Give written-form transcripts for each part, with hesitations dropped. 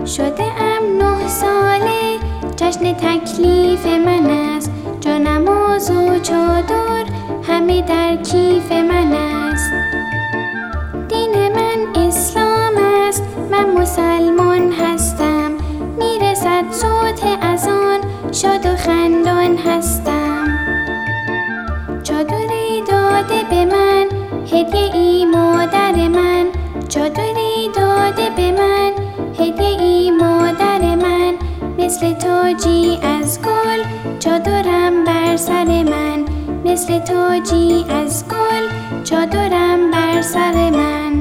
شده ام 9 ساله، جشن تکلیف من است. جا نماز و چادر همه در کیف من است. دین من اسلام است، من مسلمان هستم. میرسد صوت اذان، شاد و خندان هستم. چادری داده به من هدیه ای مادر من. چادری داده به من هدیه ای مادر من. مثل تاجی از گل چادرم بر سر من. مثل تاجی از گل چادرم بر سر من.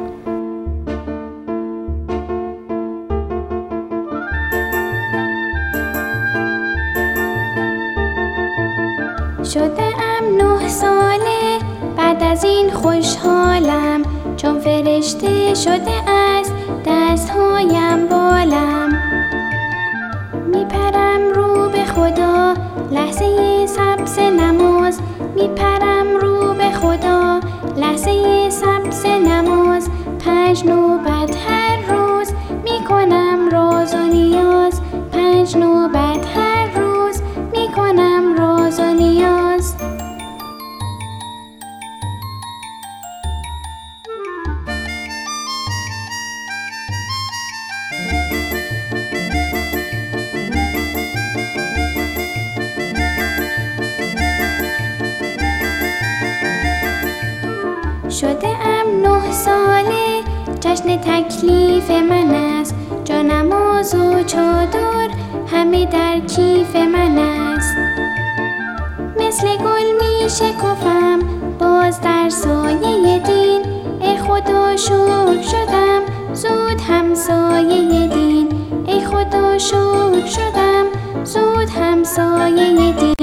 شده ام 9 ساله، بعد از این خوشحالم. چون فرشته شده است دستهایم بالم. میپرم رو به خدا لحظه سبز نماز. میپرم رو به خدا لحظه سبز نماز. 5 نوبت هر روز میکنم راز و نیاز. 5 نوبت هر روز میکنم راز و نیاز. شده ام 9 ساله، جشن تکلیف من است. جا نماز و چادر همه در کیف من است. مثل گل می شکفم باز در سایه دین. ای خدا شکر شدم زود همسایه دین. ای خدا شکر شدم زود همسایه دین.